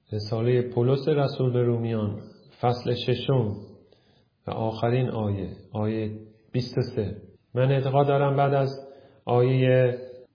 رساله پولس رسول به رومیان فصل 6 و آخرین آیه 23. من اعتقاد دارم بعد از آیه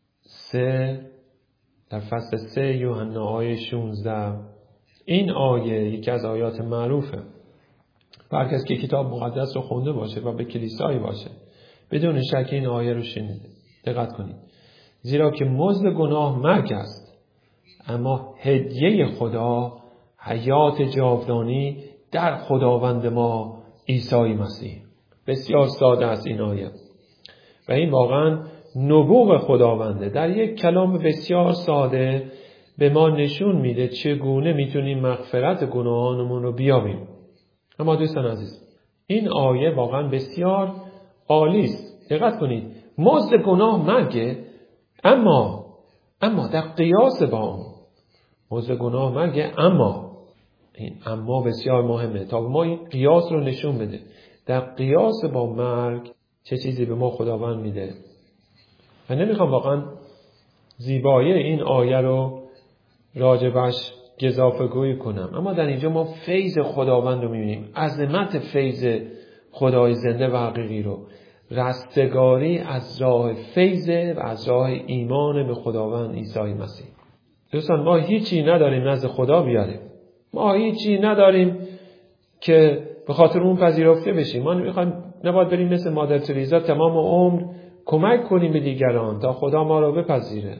3 در فصل 3 یوحنا آیه 16 این آیه یکی از آیات معروفه. هر کسی که کتاب مقدس رو خونده باشه و به کلیسایی باشه بدون شک این آیه رو شنیده. دقت کنید. زیرا که مزد گناه مرگ است، اما هدیه خدا حیات جاودانی در خداوند ما عیسی مسیح. بسیار ساده است این آیه و این واقعا نبوغ خداونده. در یک کلام بسیار ساده به ما نشون میده چگونه میتونیم مغفرت گناهانمون رو بیابیم. اما دوستان عزیز، این آیه واقعا بسیار عالی است. دقت کنید. مزد گناه مرگه، اما در قیاس با اون مزد گناه مرگه، اما این اما بسیار مهمه تا ما این قیاس رو نشون بده. در قیاس با مرگ چه چیزی به ما خداوند میده. و نمیخوام واقعا زیبایی این آیه رو راجبش گزافه‌گویی کنم، اما در اینجا ما فیض خداوند رو میبینیم، عظمت فیض خدای زنده و حقیقی رو، رستگاری از راه فیض و از راه ایمان به خداوند عیسی مسیح. دوستان، ما هیچی نداریم نزد خدا بیاریم، ما هیچی نداریم که به خاطر اون پذیرفته بشیم. ما نباید بریم مثل مادر تریزا تمام عمر کمک کنیم به دیگران تا خدا ما رو بپذیره.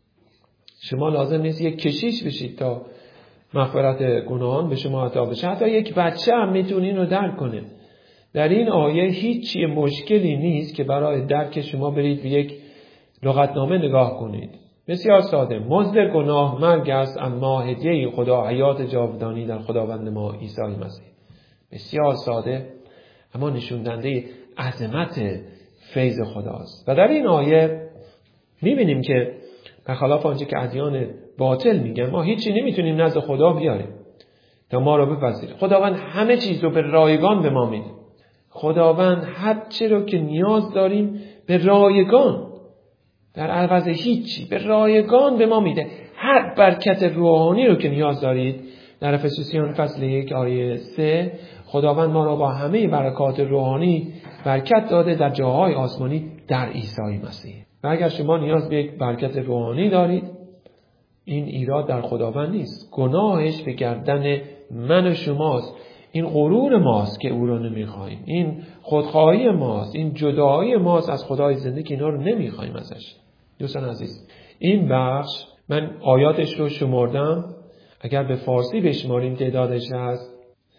شما لازم نیست یک کشیش بشید تا مغفرت گناهان به شما عطا بشه. حتی یک بچه هم میتونه اینو درک کنه. در این آیه هیچ مشکلی نیست که برای درک شما برید به یک لغتنامه نگاه کنید. بسیار ساده. مزد گناه مرگ است، اما هدیه خدا حیات جاودانی در خداوند ما عیسی مسیح. بسیار ساده اما نشون دهنده عظمت فیض خداست. و در این آیه میبینیم که برخلاف آنچه که ادیان باطل میگن ما هیچی نمیتونیم نزد خدا بیاریم تا ما رو بپذیره. خداوند همه چیز رو به رایگان به ما میده. خداوند هر چه رو که نیاز داریم به رایگان، در عوض هیچی، به رایگان به ما میده. هر برکت روحانی رو که نیاز دارید در افسوسیان فصل 1 آیه 3 خداوند ما را با همه برکات روحانی برکت داده در جاهای آسمانی در عیسی مسیح. و اگر شما نیاز به یک برکت روحانی دارید، این ایراد در خداوند نیست. گناهش به گردن من و شماست. این غرور ماست که او رو نمیخوایم. این خودخواهی ماست. این جدایی ماست از خدای زنده که اینا رو نمیخوایم ازش. دوستان عزیز، این بخش من آیاتش رو شمردم. اگر به فارسی بشماریم تعدادش هست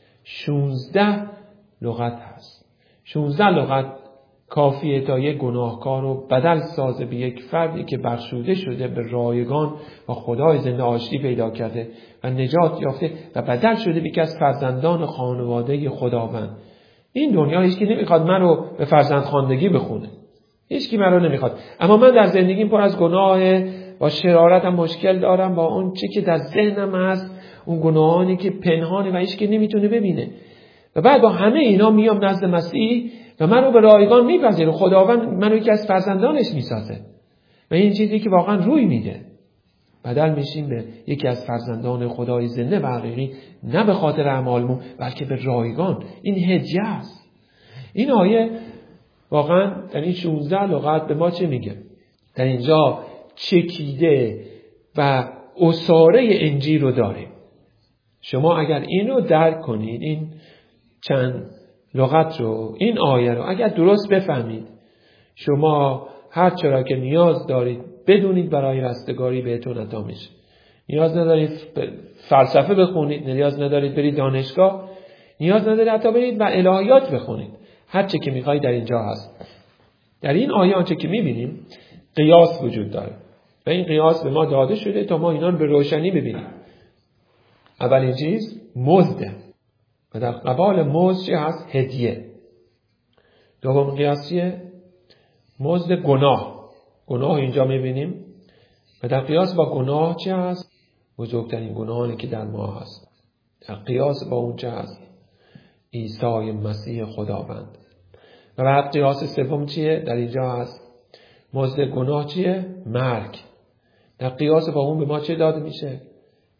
16 لغت هست. 16 لغت کافیه تا یک گناهکار رو بدل سازه به یک فردی که بخشوده شده، به رایگان و خدای زنده آشتی پیدا کرده و نجات یافته و بدل شده به یکی از فرزندان خانواده خداوند. این دنیا هیچ کی نمیخواد من رو به فرزندخواندگی بخونه. هیچ کی من رو نمیخواد. اما من در زندگیم پر از گناه، با شرارتم مشکل دارم، با اون چی که در ذهنم هست، اون گناهانی که پنهانه و هیچ کی نمیتونه ببینه. و بعد با همه اینا میام نزد مسیح و منو به رایگان میپذیره. خداوند منو یکی از فرزندانش میسازه و این چیزی که واقعا روی میده. بدل میشیم به یکی از فرزندان خدای زنده و حقیقی، نه به خاطر اعمالمون بلکه به رایگان. این هدیه است. این آیه واقعا در این 16 لغت به ما چه میگه؟ در اینجا چکیده و اساره انجیل رو داریم. شما اگر اینو درک کنید، این چند لغت رو، این آیه رو اگر درست بفهمید، شما هر چرا که نیاز دارید بدونید برای رستگاری بهتون عطا میشه. نیاز ندارید فلسفه بخونید، نیاز ندارید برید دانشگاه، نیاز ندارید حتی برید و الهیات بخونید. هر چه که میخواید در اینجا هست. در این آیه آنچه که میبینیم قیاس وجود داره و این قیاس به ما داده شده تا ما اینا رو به روشنی ببینیم. اولین چیز مزده و در قبال مزد چه هست؟ هدیه. دوم قیاس چیه؟ مزد گناه. گناه اینجا میبینیم و در قیاس با گناه چه هست؟ بزرگترین گناهانی که در ما هست. در قیاس با اون چه هست؟ عیسی مسیح خداوند. و بعد قیاس سوم چیه؟ در اینجا هست مزد گناه چیه؟ مرگ. در قیاس با اون به ما چه داده میشه؟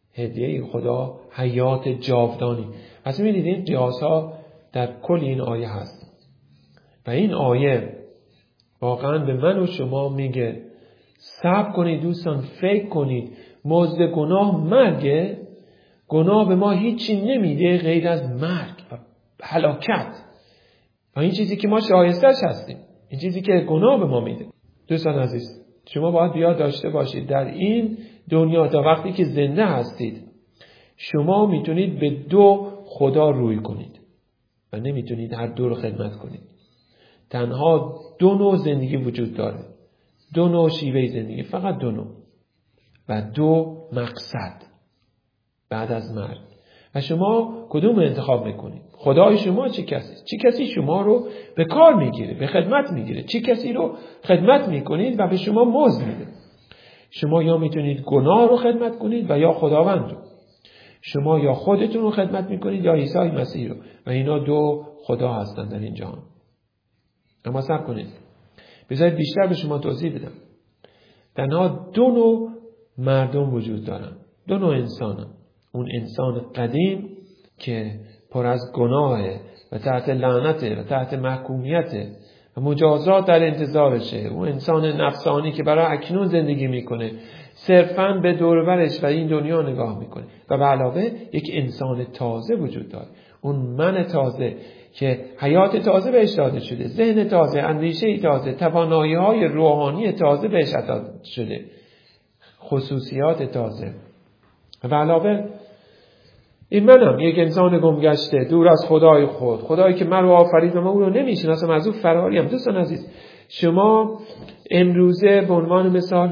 هدیه خدا حیات جاودانی. پس می‌بینید این قیاس‌ها در کل این آیه هست و این آیه واقعا به من و شما میگه صبر کنید دوستان، فکر کنید. مزد گناه مرگه. گناه به ما هیچی نمیده غیر از مرگ و هلاکت و این چیزی که ما شایستش هستیم، این چیزی که گناه به ما میده. دوستان عزیز، شما باید بیاد داشته باشید در این دنیا تا وقتی که زنده هستید شما میتونید به دو خدا روی کنید و نمیتونید هر دو رو خدمت کنید. تنها دو نوع زندگی وجود داره، دو نوع شیوه زندگی، فقط دو نوع و دو مقصد بعد از مرگ. و شما کدوم رو انتخاب میکنید؟ خدای شما چه کسی؟ چه کسی شما رو به کار میگیره، به خدمت میگیره؟ چه کسی رو خدمت میکنید و به شما مزد میده؟ شما یا میتونید گناه رو خدمت کنید و یا خداوند رو. شما یا خودتون رو خدمت میکنید یا عیسی مسیح رو و اینا دو خدا هستن در این جهان. اما صبر کنید، بذارید بیشتر به شما توضیح بدم. تنها دو نوع مردم وجود دارن، دو نوع انسانن. اون انسان قدیم که پر از گناهه و تحت لعنته و تحت محکومیته و مجازات در انتظارشه. اون انسان نفسانی که برای اکنون زندگی میکنه، صرفاً به دور و برش و این دنیا نگاه میکنه. و به علاوه یک انسان تازه وجود داره، اون من تازه که حیات تازه بهش داده شده، ذهن تازه، اندیشه تازه، توانایی‌های روحانی تازه بهش عطا شده، خصوصیات تازه. و به علاوه این منم یک انسان گمگشته، دور از خدای خود، خدایی که من رو آفرید و من او رو نمیشناسم، از او فراریم. دوستان عزیز، شما امروزه به عنوان مثال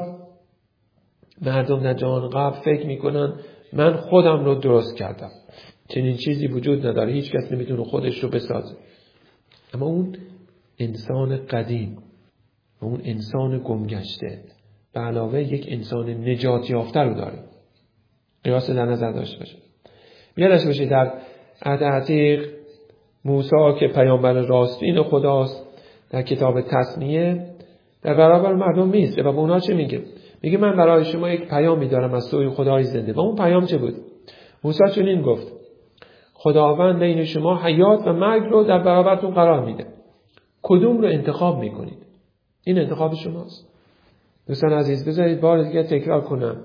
مردم در جهان قبل فکر میکنن من خودم رو درست کردم، چنین چیزی وجود نداره، هیچ کس نمیتونه خودش رو بسازه. اما اون انسان قدیم، اون انسان گمگشته به علاوه یک انسان نجات یافته رو داره. قیاس در نظر داشته باشه. یادش باشه در عهد عتیق موسی که پیامبر راستین خداست، در کتاب تثنیه در برابر مردم میسته و به اونا چه میگه؟ میگه من برای شما یک پیامی دارم از سوی خدای زنده. و اون پیام چه بود؟ موسی چنین گفت: خداوند بین شما حیات و مرگ رو در برابرتون قرار میده، کدوم رو انتخاب میکنید؟ این انتخاب شماست. دوستان عزیز، بذارید بار دیگه تکرار کنم،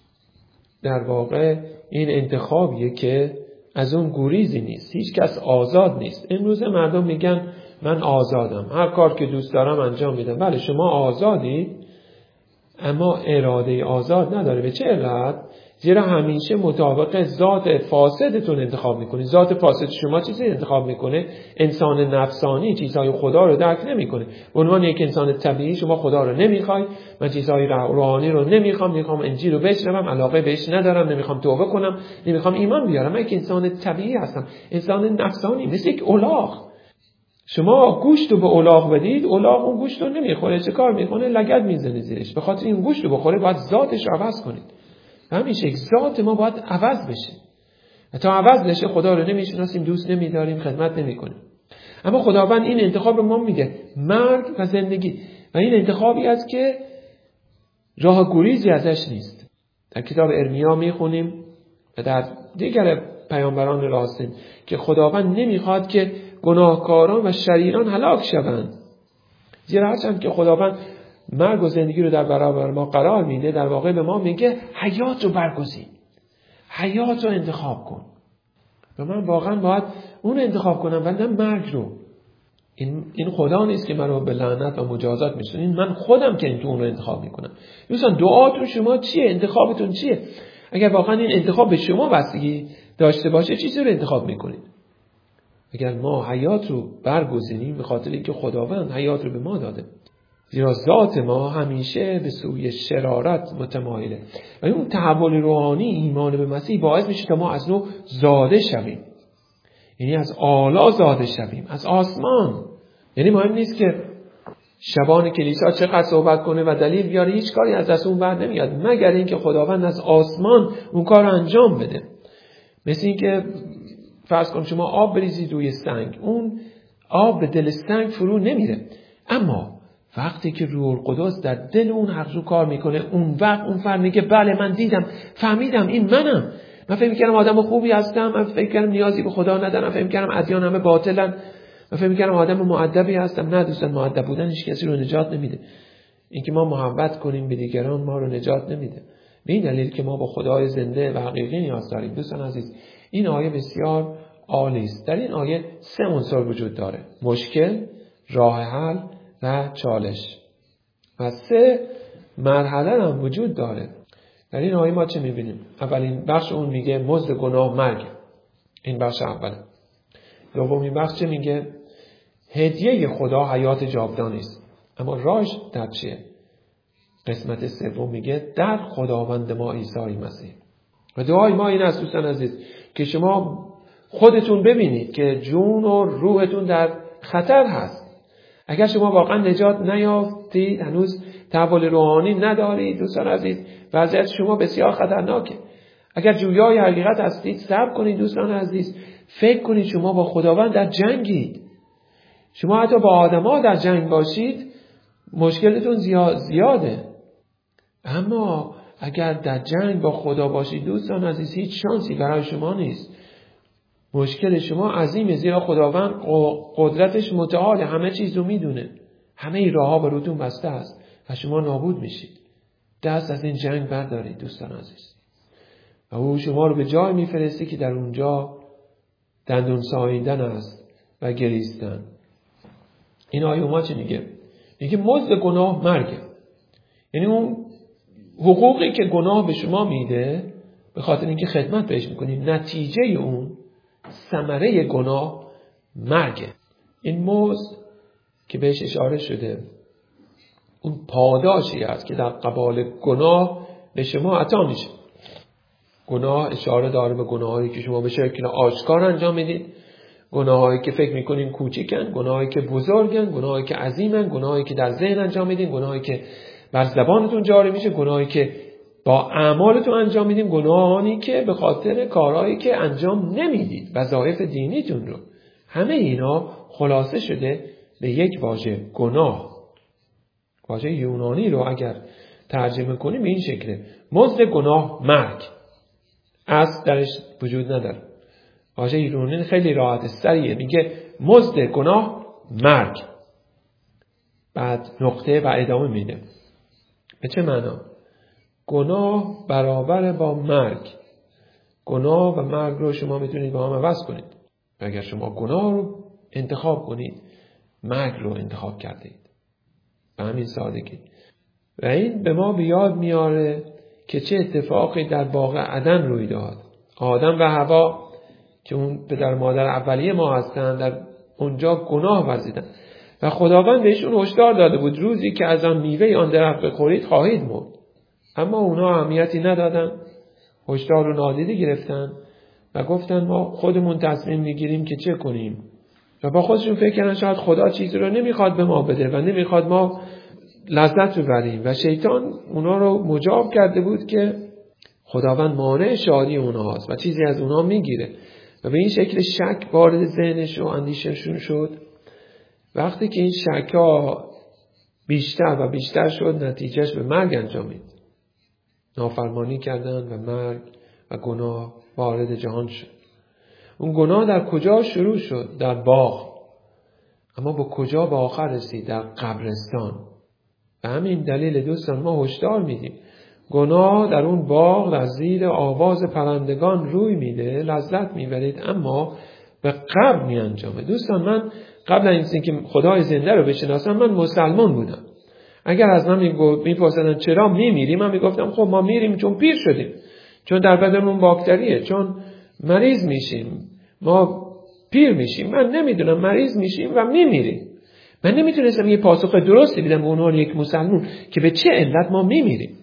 در واقع این انتخابیه که از اون گریزی نیست. هیچ کس آزاد نیست. امروز مردم میگن من آزادم، هر کار که دوست دارم انجام میدم. بله شما آزادید، اما اراده آزاد نداره. به چه علت؟ زیرا همیشه مطابق ذات فاسدتون انتخاب میکنید. ذات فاسد شما چیزی انتخاب میکنه؟ انسان نفسانی چیزهای خدا رو درک نمیکنه. به عنوان یک انسان طبیعی شما خدا رو نمیخواید. من چیزهای روحانی رو میخوام انجیل رو بشنوم، علاقه بهش ندارم، نمیخوام توبه کنم، نمیخوام ایمان بیارم. من یک انسان طبیعی هستم، انسان نفسانی، مثل یک الاغ. شما گوشت رو به الاغ بدید، الاغ اون گوشت رو نمیخوره. چه کار میکنه؟ لگد میزنه زیرش. به خاطر این گوشت رو بخوره باید ذاتش رو عوض کنید. همیشه ذات ما باید عوض بشه. تا عوض نشه خدا رو نمیشناسیم، دوست نمیداریم، خدمت نمیکنیم. اما خداوند این انتخاب رو ما میده، مرگ و زندگی. و این انتخابی است که راه گریزی ازش نیست. در کتاب ارمیا میخونیم و در دیگر پیامبران راستین که خداوند نمیخواد که گناهکاران و شریران هلاک شوند. زیرا هرچند که خداوند مرگ و زندگی رو در برابر ما قرار میده، در واقع به ما میگه حیات رو برگزین، حیات رو انتخاب کن. و من واقعا باید اون انتخاب کنم و نه مرگ رو. این خدا نیست که من رو به لعنت و مجازات میشونه، این من خودم که اون رو انتخاب میکنم. دوستان دعاتون شما چیه؟ انتخابتون چیه؟ اگر واقعا این انتخاب به شما بستگی داشته باشه، چیزی رو انتخاب میکنید؟ اگر ما حیات رو برگزینیم به خاطر اینکه خداوند حیات رو به ما داده، زیرا ذات ما همیشه به سوی شرارت متمایله و اون تحول روحانی ایمان به مسیح باعث میشه تا ما از نوع زاده شویم، یعنی از اعلی زاده شویم، از آسمان. یعنی مهم نیست که شبان کلیسا چقدر صحبت کنه و دلیل بیاره، هیچ کاری از دست اون بر نمیاد مگر اینکه خداوند از آسمان اون کار رو انجام بده. مثل اینکه فرض کن شما آب بریزید روی سنگ، اون آب به دل سنگ فرو نمیره، اما وقتی که روح القدس در دل اون حق رو کار میکنه، اون وقت اون فرد میگه بله من دیدم، فهمیدم این منم. من فکر میکردم آدم خوبی هستم، من فکر میکردم نیازی به خدا ندارم، من فکر میکردم ادیان همه باطلن، من فکر میکردم آدم مؤدبی هستم. نه دوستان، مؤدب بودن هیچ کسی رو نجات نمیده. اینکه ما محبت کنیم به دیگران ما رو نجات نمیده. به این دلیل که ما با خدای زنده و حقیقی نیاز داریم. دوستان عزیز، این آیه بسیار عالی است. در این آیه 3 عنصر وجود داره: مشکل، راه حل و چالش. و 3 مرحله هم وجود داره. در این آیه ما چه میبینیم؟ اولین بخش اون میگه مزد گناه مرگ. این بخش اوله. دومین بخش چه میگه؟ هدیه خدا حیات جاودانی است. اما راهش در چیه؟ قسمت سوم میگه در خداوند ما عیسی مسیح. و دعای ما این است دوستان عزیز که شما خودتون ببینید که جون و روحتون در خطر هست. اگر شما واقعا نجات نیافتید، هنوز تحول روحانی ندارید دوستان عزیز، وضعیت شما بسیار خطرناکه. اگر جویای حقیقت هستید، صبر کنید دوستان عزیز. فکر کنید شما با خداوند در جنگید. شما حتی با آدم‌ها در جنگ باشید مشکلتون زیاده. اما اگر در جنگ با خدا باشید دوستان عزیز، هیچ شانسی برای شما نیست. مشکل شما عظیمه، زیرا خداوند قدرتش متعال، همه چیز رو میدونه. همه راه‌ها بروتون بسته است و شما نابود میشید. دست از این جنگ بردارید دوستان عزیز. و او شما رو به جای میفرسته که در اونجا دندون ساییدن است و گریستن. این آیه ما چی میگه؟ میگه مزد گناه مرگه. یعنی اون حقوقی که گناه به شما میده، به خاطر اینکه خدمت بهش میکنید، نتیجه اون، ثمره گناه مرگه. این مزد که بهش اشاره شده اون پاداشی است که در قبال گناه به شما عطا میشه. گناه اشاره داره به گناهایی که شما به شکل آشکار انجام میدید، گناهایی که فکر میکنین کوچیکن، گناهایی که بزرگن، گناهایی که عظیمن، گناهایی که در ذهن انجام میدین، گناهایی که بر زبانتون جاری میشه، گناهایی که با اعمالتون انجام میدین، گناهانی که به خاطر کارهایی که انجام نمیدید، وظایف دینیتون رو. همه اینا خلاصه شده به یک واژه: گناه. واژه یونانی رو اگر ترجمه کنیم به این شکله: مزد گناه مرگ. اصل درش وجود نداره. واژه یونانی خیلی راحت سریه، میگه مزد گناه مرگ. بعد نقطه و ادامه میده. به چه معنا؟ گناه برابر با مرگ. گناه و مرگ رو شما میتونید با هم عوض کنید. و اگر شما گناه رو انتخاب کنید، مرگ رو انتخاب کردید. به همین سادگی. و این به ما بیاد میاره که چه اتفاقی در باغ عدن روی داد. آدم و حوا که اون پدر مادر اولیه ما هستن، در اونجا گناه ورزیدن و خداوند بهشون هشدار داده بود روزی که از آن میوه آن درخت بخورید خواهید مرد. اما اونا اهمیتی ندادن، هشدار رو نادیده گرفتن و گفتن ما خودمون تصمیم میگیریم که چه کنیم. و با خودشون فکر کردن شاید خدا چیزی رو نمیخواد به ما بده و نمیخواد ما لذت ببریم و شیطان اونا رو مجاب کرده بود که خداوند مانع شادی اونها هست و چیزی از اونها میگیره و به این شکل شک وارد ذهنش و اندیششون شد. وقتی که این شک ها بیشتر و بیشتر شد، نتیجهش به مرگ انجامید. نافرمانی کردن و مرگ و گناه وارد جهان شد. اون گناه در کجا شروع شد؟ در باغ. اما با کجا به آخر رسید؟ در قبرستان. به همین دلیل دوستان ما هشدار میدیم گناه در اون باغ در زیر آواز پرندگان روی میده، لذت میبرید، اما به قبر میانجامه. دوستان من قبل از اینکه خدای زنده رو بشناسم من مسلمان بودم. اگر از من میپرسیدن چرا میمیری، من میگفتم خب ما میریم چون پیر شدیم، چون در بدنمون باکتریه، چون مریض میشیم، ما پیر میشیم. من نمیدونم، مریض میشیم و میمیریم. من نمیتونستم یه پاسخ درستی بدم به عنوان یک مسلمان که به چه علت ما میمیریم.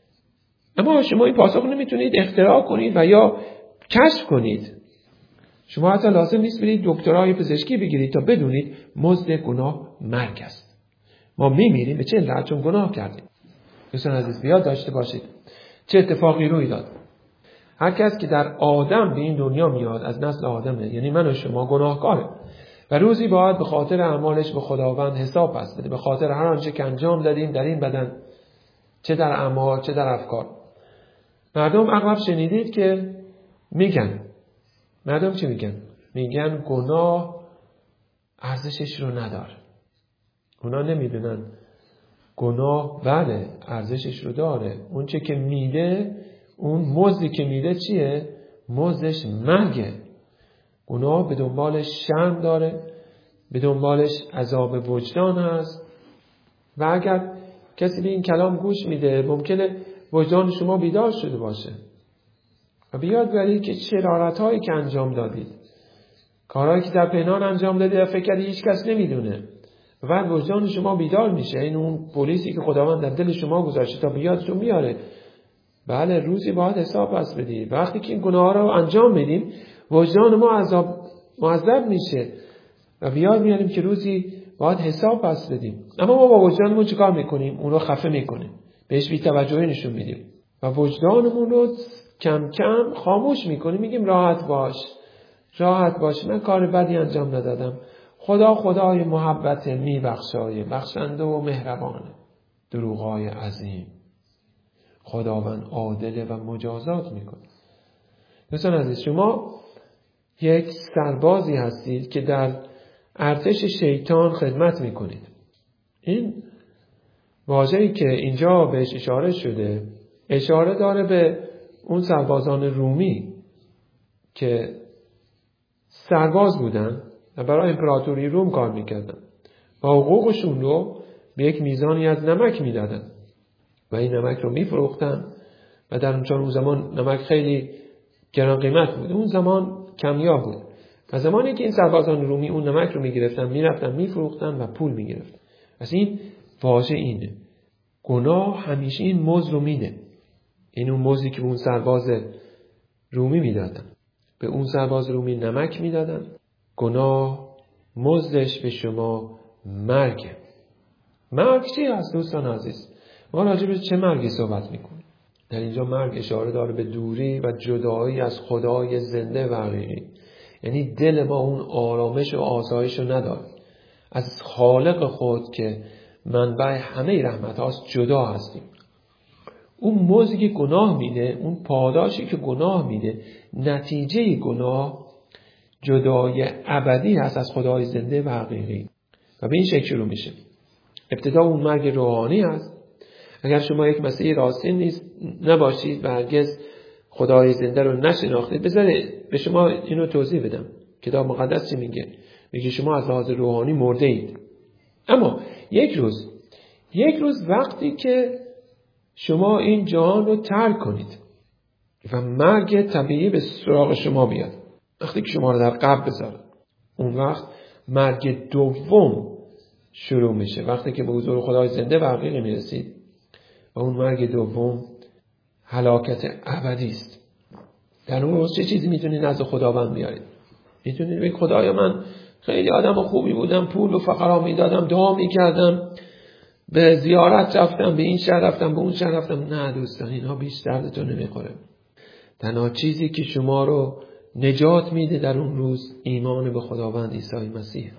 اما شما این پاسخ نمیتونید اختراع کنید و یا کشف کنید. شما حتی لازم نیست برید دکترای پزشکی بگیرید تا بدونید مزد گناه مرگ است. ما میمیریم به چه علت؟ چون گناه کردیم. دوستان عزیز بیاد داشته باشید چه اتفاقی روی داد. هر کس که در آدم به این دنیا میاد از نسل آدمه، یعنی من و شما گناهکاره. و روزی باید به خاطر اعمالش به خداوند حساب پس بده، به خاطر هر آنچه که انجام دادیم در این بدن، چه در اعمال چه در افکار. مردم اغلب شنیدید که میگن، مردم چی میگن؟ میگن گناه ارزشش رو نداره. اونا نمیدونن گناه بله ارزشش رو داره. اون چه که میده، اون مزدی که میده چیه؟ مزدش مرگه. گناه به دنبالش شرم داره، به دنبالش عذاب وجدان هست. و اگر کسی به این کلام گوش میده، ممکنه وجدان شما بیدار شده باشه و بیاد برید که شرارت‌هایی که انجام دادید، کارهایی که در پنهان انجام دادید و فکر کردید هیچ کس نمیدونه، و بعد وجدان شما بیدار میشه. این اون پلیسی که خداوند در دل شما گذاشته تا بیادتون میاره. بله روزی باید حساب پس بدید. وقتی که این گناه رو انجام میدیم، وجدان ما معذب میشه و بیاد میاریم که روزی باید حساب پس بدیم. اما ما با وجدانمون چیکار میکنیم؟ اون رو خفه میکنیم، بهش بی‌توجهی نشون میدیم و وجدانمون رو کم کم خاموش میکنیم. میگیم راحت باش، من کار بدی انجام ندادم. خدای محبت میبخشای، بخشنده و مهربانه. دروغای عظیم. خداوند عادله و مجازات میکنه. دوستان عزیز، شما یک سربازی هستید که در ارتش شیطان خدمت میکنید. این واژه‌ای که اینجا بهش اشاره شده، اشاره داره به اون سربازان رومی که سرباز بودن و برای امپراتوری روم کار میکردن و حقوقشون رو به یک میزانی از نمک میدادن و این نمک رو میفروختن و در اون زمان نمک خیلی گران قیمت بود، اون زمان کمیاب بود. و زمانی که این سربازان رومی اون نمک رو میگرفتن، میرفتن میفروختن و پول میگرفتن. پس این واژه اینه، گناه همیشه این مزد رو میده. این اون مزدی که به اون سرباز رومی میدادن، به اون سرباز رومی نمک میدادن. گناه مزدش به شما مرگه. مرگ چی هست دوستان عزیز؟ ما راجع به چه مرگی صحبت میکنیم؟ در اینجا مرگ اشاره داره به دوری و جدایی از خدای زنده و حقیقی. یعنی دل ما اون آرامش و آسایش رو نداره. از خالق خود که منبع همه رحمت هاست جدا هستیم. اون مزدی که گناه میده، اون پاداشی که گناه میده، نتیجه گناه جدای ابدی هست از خدای زنده و حقیقی و به این شکل رو میشه. ابتدا اون مرگ روحانی هست. اگر شما یک مسیحی راستین نباشید و هرگز خدای زنده رو نشناختید، بذارید به شما اینو توضیح بدم. کتاب مقدس چی میگه؟ میگه شما از لحاظ روحانی مرده اید. اما یک روز وقتی که شما این جهان رو ترک کنید و مرگ طبیعی به سراغ شما بیاد، وقتی که شما رو در قبر بذاره، اون وقت مرگ دوم شروع میشه. وقتی که به حضور خدای زنده و حقیقی میرسید و اون مرگ دوم هلاکت ابدی است. در اون روز چه چیزی میتونید نزد خداوند بیارید؟ میتونید بگید خدایا من خیلی آدم خوبی بودم، پول و فقرا میدادم، دعا میکردم، به زیارت رفتم، به این شهر رفتم، به اون شهر رفتم. نه دوستان، اینها بیش دردتون نمیخوره. تنها چیزی که شما رو نجات میده در اون روز ایمان به خداوند عیسی مسیح.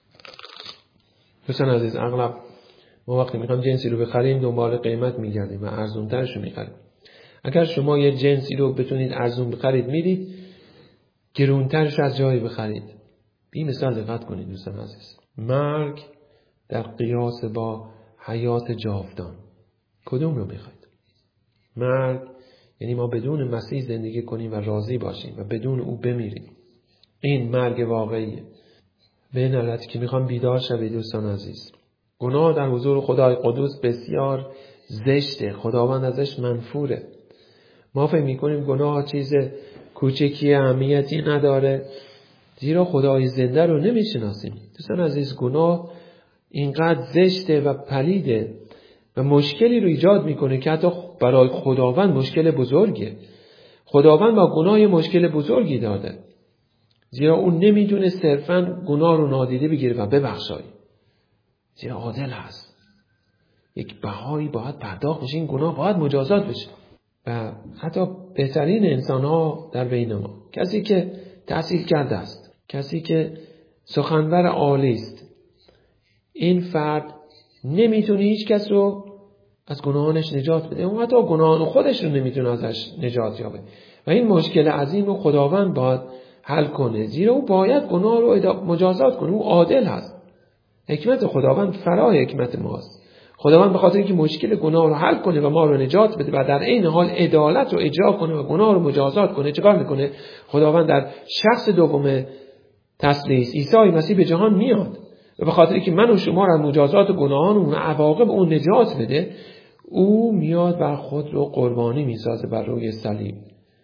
دوستان عزیز، اغلب ما وقتی میخوایم جنسی رو بخریم دنبال قیمت میگردیم و ارزونترش رو میخریم. اگر شما یه جنسی رو بتونید ارزون بخرید، میرید گرونترش از جایی بخرید. این مثال دقت کنید دوستان عزیز. مرگ در قیاس با حیات جاودان، کدوم رو میخواید؟ مرگ یعنی ما بدون مسیح زندگی کنیم و راضی باشیم و بدون او بمیریم. این مرگ واقعیه. به این علت که میخوام بیدار شوید دوستان عزیز. گناه در حضور خدای قدوس بسیار زشته. خداوند ازش منفوره. ما فکر میکنیم گناه چیز کوچکی اهمیتی نداره، زیرا خدای زنده رو نمیشناسیم. دوستان عزیز، گناه اینقدر زشته و پلیده و مشکلی رو ایجاد میکنه که حتی برای خداوند مشکل بزرگه. خداوند با گناه مشکل بزرگی داده، زیرا اون نمیدونه صرفاً گناه رو نادیده بگیره و ببخشای، زیرا عادل هست. یک بهایی باید پرداخت بشه، این گناه باید مجازات بشه. و حتی بهترین انسان ها در بین ما، کسی که تحصیل کرده است، کسی که سخنور عالی است. این فرد نمیتونه هیچ کس رو از گناهانش نجات بده. اون حتی گناهان خودش رو نمیتونه ازش نجات یابه. و این مشکل عظیم رو خداوند باید حل کنه. زیرا او باید گناه رو مجازات کنه. او عادل هست. حکمت خداوند فرای حکمت ماست. خداوند به خاطر اینکه مشکل گناه رو حل کنه و ما رو نجات بده و در عین حال عدالت رو اجرا کنه و گناه رو مجازات کنه، چیکار میکنه؟ خداوند در شخص دوم تثلیث عیسی مسیح به جهان میاد و به خاطر اینکه من و شما رو مجازات گناهان و عواقب اون نجات بده، او میاد و خود رو قربانی میسازه بر روی صلیب.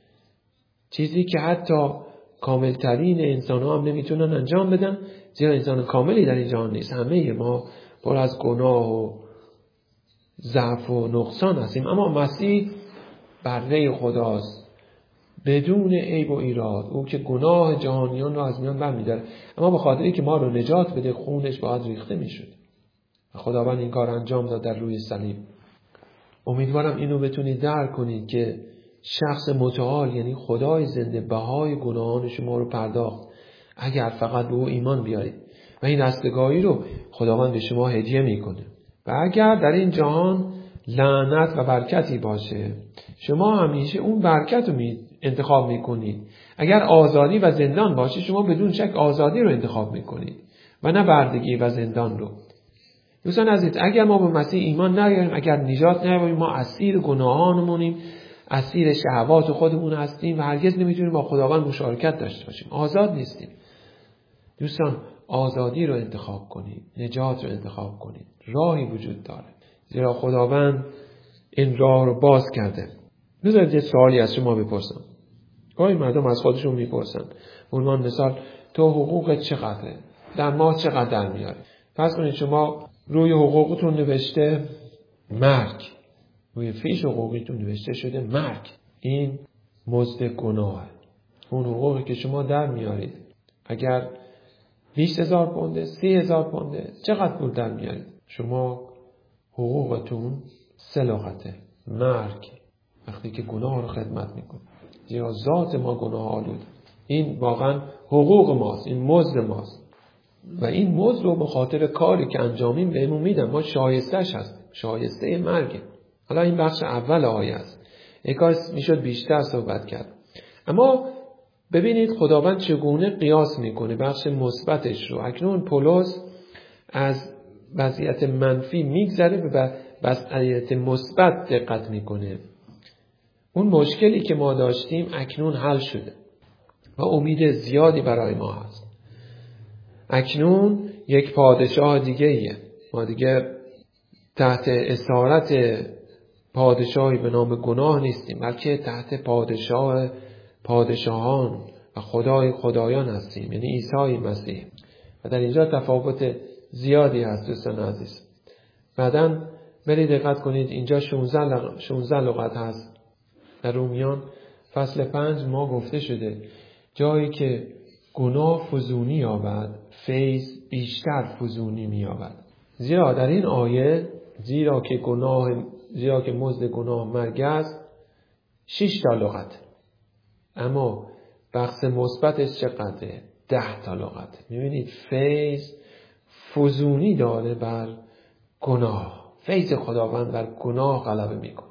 چیزی که حتی کاملترین انسان ها هم نمیتونن انجام بدن، زیرا انسان کاملی در این جهان نیست. همه ما پر از گناه و ضعف و نقصان هستیم، اما مسیح بره خداست بدون عیب و ایراد. او که گناه جهانیان رو از میان برمی‌داره، اما به خاطر اینکه ما رو نجات بده خونش باید ریخته میشد. خداوند این کار انجام داد در روی صلیب. امیدوارم اینو بتونید درک کنید که شخص متعال یعنی خدای زنده بهای گناهان شما رو پرداخت اگر فقط به او ایمان بیارید و این رستگاری رو خداوند به شما هدیه میکنه. و اگر در این جهان لعنت و برکتی باشه، شما همیشه اون برکت رو انتخاب میکنید. اگر آزادی و زندان باشه، شما بدون شک آزادی رو انتخاب میکنید و نه بردگی و زندان رو. دوستان عزیز، اگر ما به مسیح ایمان نیاریم، اگر نجات نیابیم، ما اسیر گناهانمونیم، اسیر شهوات خودمون هستیم و هرگز نمیتونیم با خداوند مشارکت داشته باشیم. آزاد نیستیم. دوستان، آزادی رو انتخاب کنید، نجات رو انتخاب کنید. راهی وجود داره، زیرا خداوند این راه رو باز کرده. بذارید یه سوالی از شما بپرسم. گاهی مردم از خودشون میپرسن، عنوان مثال، تو حقوقت چقدره؟ در ماه چقدر در میاری؟ فرض کنید شما روی حقوقتون نوشته مرگ، روی فیش حقوقیتون نوشته شده مرگ. این مزد گناه. اون حقوقی که شما در میارید، اگر 20,000 پونده، 30,000 پونده، چقدر پول در میارید؟ شما حقوقتون 3 لغته، مرگ، وقتی که گناه رو خدمت میکنید. زیرا ذات ما گناه آلود. این واقعا حقوق ماست، این مزد ماست و این مزد رو به خاطر کاری که انجامیم بهمون میدن. ما شایسته‌اش هستیم، شایسته مرگه. حالا این بخش اول آیه است. کاش میشد بیشتر صحبت کرد، اما ببینید خداوند چگونه قیاس میکنه بخش مثبتش رو. اکنون پولس از وضعیت منفی میگذره و به وضعیت مثبت دقت میکنه. اون مشکلی که ما داشتیم اکنون حل شده و امید زیادی برای ما هست. اکنون یک پادشاه دیگه ایه. ما دیگه تحت اسارت پادشاهی به نام گناه نیستیم، بلکه تحت پادشاهان و خدای خدایان هستیم، یعنی عیسی مسیح. و در اینجا تفاوت زیادی هست دوستان عزیز. بعداً برید دقت کنید، اینجا 16 لغت هست. در رومیان فصل 5 ما گفته شده جایی که گناه فزونی یابد، فیض بیشتر فزونی می‌یابد. زیرا در این آیه زیرا که مزد گناه مرگ است 6 تا لغت، اما بخش مثبتش چقدره؟ 10 تا لغت. می‌بینید فیض فزونی داره بر گناه. فیض خداوند بر گناه غلبه میکنه.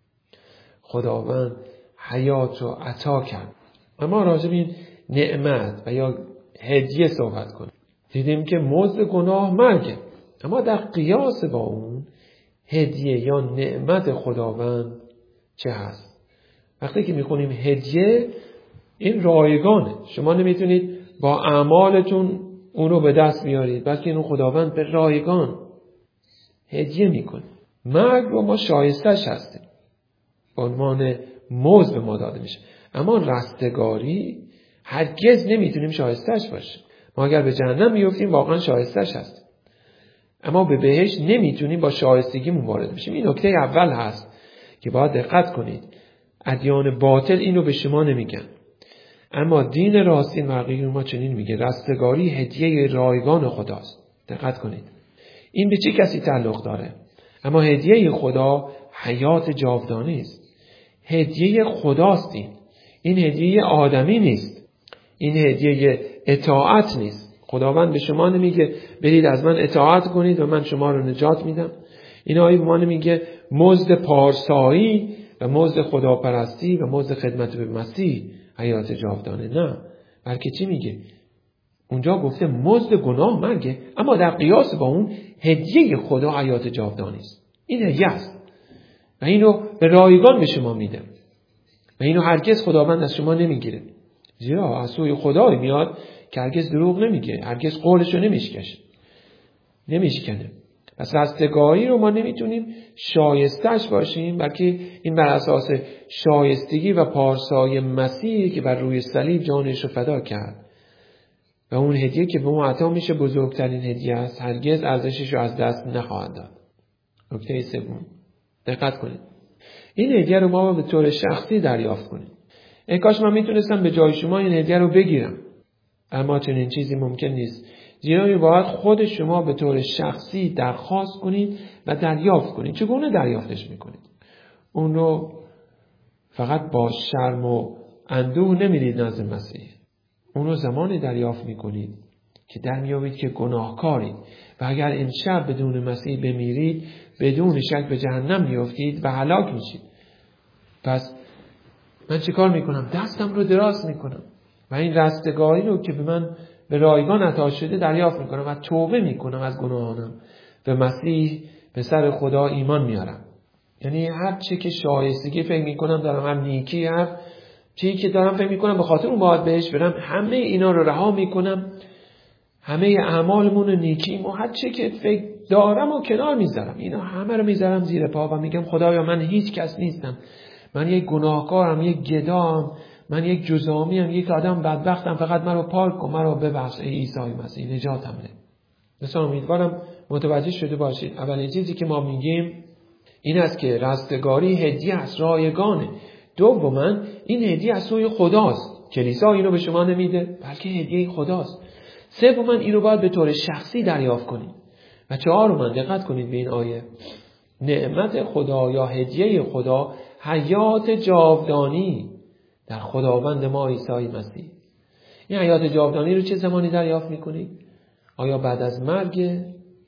خداوند حیات رو عطا کرد. اما راجع به این نعمت و یا هدیه صحبت کنیم. دیدیم که مزد گناه مرگه، اما در قیاس با اون هدیه یا نعمت خداوند چه هست؟ وقتی که میخونیم هدیه، این رایگانه. شما نمیتونید با اعمالتون اون رو به دست بیارید، بلکه اینو خداوند به رایگان هدیه میکنه. مرگ رو ما شایستش هستیم، به عنوان مزد به ما داده میشه. اما رستگاری هرگز نمیتونیم شایستش باشیم. ما اگر به جهنم میفتیم واقعا شایستش هستیم، اما به بهشت نمیتونیم با شایستگیمون وارد بشیم. این نکته اول هست که باید دقت کنید. ادیان باطل اینو به شما نمیگن، اما دین راستین و حقیقی ما چنین میگه. رستگاری هدیه رایگان خداست. دقت کنید، این به چه کسی تعلق داره؟ اما هدیه خدا حیات جاودانه است. هدیه خداست. این هدیه آدمی نیست. این هدیه اطاعت نیست. خداوند به شما نمیگه برید از من اطاعت کنید و من شما رو نجات میدم. این آیه به ما نمیگه مزد پارسایی و مزد خداپرستی و مزد خدمت به مسیح حیات جاودانه، نه، بلکه چی میگه؟ اونجا گفته مزد گناه مرگه، اما در قیاس با اون هدیه خدا حیات جاودانه است. این هدیه است و اینو به رایگان به شما میده و اینو هرگز خداوند از شما نمیگیره، زیرا از سوی خدای میاد که هرگز دروغ نمیگه، هرگز قولشو نمیشکنه. پس رستگاری رو ما نمیتونیم شایستش باشیم، بلکه این بر اساس شایستگی و پارسای مسیحی که بر روی صلیب جانش رو فدا کرد و اون هدیه که به ما عطا میشه بزرگترین هدیه است، هرگز ارزشش رو از دست نخواهد داد. نکته سوم، دقت کنید، این هدیه رو ما به طور شخصی دریافت کنیم. ای کاش من میتونستم به جای شما این هدیه رو بگیرم، اما چنین چیزی ممکن نیست، زیرا باید خود شما به طور شخصی درخواست کنید و دریافت کنید. چگونه دریافتش میکنید؟ اون رو فقط با شرم و اندوه نمیرید نزد مسیح. اون رو زمانی دریافت میکنید که در میابید که گناهکارید و اگر امشب بدون مسیح بمیرید بدون شک به جهنم میافتید و هلاک میشید. پس من چه کار میکنم؟ دستم رو دراز میکنم و این رستگاری رو که به من به رایگان عطا شده دریافت میکنم و توبه میکنم از گناهانم، به مسیح پسر خدا ایمان میارم. یعنی هر چی که شایستگی فکر میکنم دارم، هم نیکی، هر چیزی که دارم فکر میکنم به خاطر اون باید بهش برم، همه اینا رو رها میکنم، همه اعمالمون نیکی و هر چی که فکر دارم و کنار میذارم، اینا همه رو میذارم زیر پا و میگم خدایا من هیچ کس نیستم، من یک گناهکارم، یک گدام، من یک جزامیم، یک آدم بدبختم، فقط من رو پاک کن، من رو ببخش ای عیسی مسیح، نجاتم بده. مثلا امیدوارم متوجه شده باشید. اولین چیزی که ما میگیم این است که رستگاری هدیه است، رایگانه. دوما این هدیه از سوی خداست، کلیسا اینو به شما نمیده بلکه هدیه خداست. سوما این رو باید به طور شخصی دریافت کنید. و چهارما دقت کنید به این آیه، نعمت خدا یا هدیه خدا حیات جاودانی در خداوند ما عیسی مسیح. این حیات جاودانی رو چه زمانی دریافت میکنید؟ آیا بعد از مرگ؟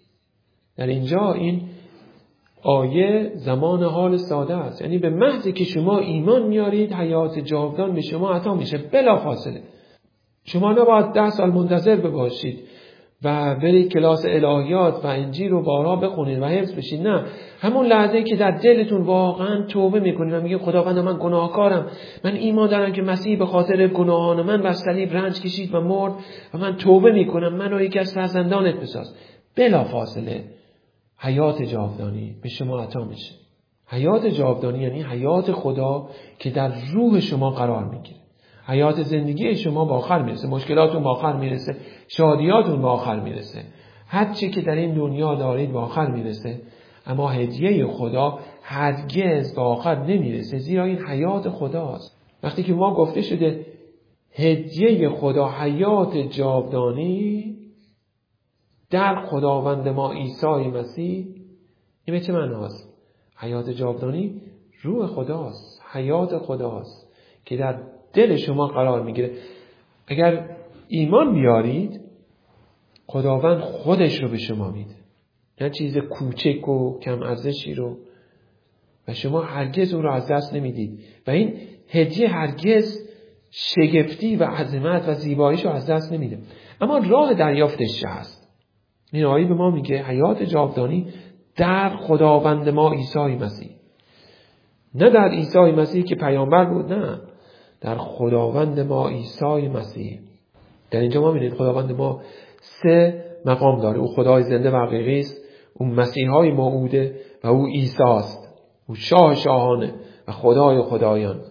در اینجا این آیه زمان حال ساده است، یعنی به محضی که شما ایمان میارید حیات جاودان به شما عطا میشه بلا فاصله. شما نباید 10 سال منتظر باشید و برید کلاس الهیات و انجیل رو بارها بخونید و حفظ بشید، نه، همون لحظه که در دلتون واقعا توبه میکنید و میگید خداوند من گناهکارم، من ایمان دارم که مسیح به خاطر گناهان من بر صلیب رنج کشید و مرد و من توبه میکنم، منو یکی از فرزندانت بساز، بلا فاصله حیات جاودانی به شما عطا میشه. حیات جاودانی یعنی حیات خدا که در روح شما قرار میگیره. حیات زندگی شما به آخر میرسه، مشکلاتون به آخر میرسه، شادیاتون به آخر میرسه، هر چی که در این دنیا دارید به آخر میرسه، اما هدیه خدا هرگز به آخر نمیرسه، زیرا این حیات خداست. وقتی که ما گفته شده هدیه خدا حیات جاودانی در خداوند ما عیسی مسیح، این به چه معناست؟ حیات جاودانی روح خداست، حیات خداست که در دل شما قرار میگیره. اگر ایمان بیارید خداوند خودش رو به شما میده، نه چیز کوچک و کم ارزشی رو، و شما هرگز اون رو از دست نمیدید و این هدیه هرگز شگفتی و عظمت و زیباییش رو از دست نمیده. اما راه دریافتش هست. این آیه به ما میگه حیات جاودانی در خداوند ما عیسی مسیح، نه در عیسی مسیح که پیامبر بود، نه، در خداوند ما عیسی مسیح. در اینجا ما می‌بینید خداوند ما 3 مقام داره. او خدای زنده و حقیقی است، او مسیحای موعوده و او عیسی است. او شاه شاهانه و خدای خدایان.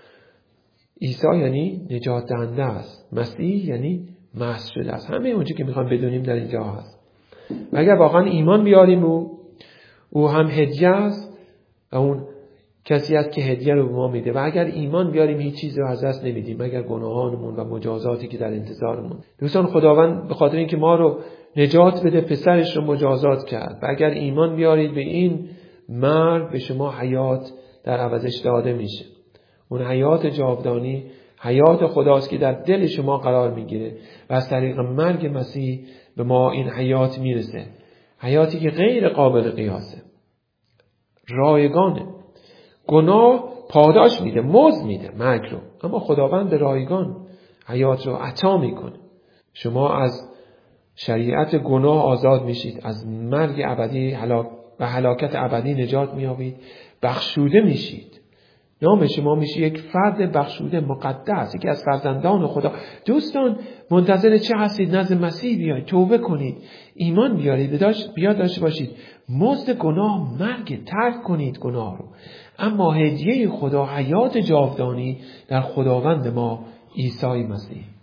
عیسی یعنی نجات دهنده است، مسیح یعنی مسیح شده است. همه اونچه که می‌خوام بدونیم در اینجا هست. و اگر واقعا ایمان بیاریم او هم هدیه است و اون کسی است که هدیه رو به ما میده، و اگر ایمان بیاریم هیچ چیزی رو از دست نمیدیم مگر گناهانمون و مجازاتی که در انتظارمون. دوستان، خداوند به خاطر اینکه ما رو نجات بده پسرش رو مجازات کرد، و اگر ایمان بیارید به این مرگ به شما حیات در عوضش داده میشه. اون حیات جاودانی حیات خداست که در دل شما قرار میگیره و از طریق مرگ مسیح به ما این حیات میرسه. حیاتی که غیر قابل قیاسه، رایگانه. گناه پاداش میده، مزد میده مرگ رو، اما خداوند رایگان حیات رو عطا میکنه. شما از شریعت گناه آزاد میشید، از مرگ ابدی و هلاکت ابدی نجات میابید، بخشوده میشید. نام شما میشه یک فرد بخشوده مقدس، یکی از فرزندان خدا. دوستان منتظر چه هستید؟ نزد مسیح بیایید، توبه کنید، ایمان بیارید، بیاد داشته باشید. مزد گناه مرگ، ترک کنید گناه رو. اما هدیه خدا حیات جاودانی در خداوند ما عیسی مسیح.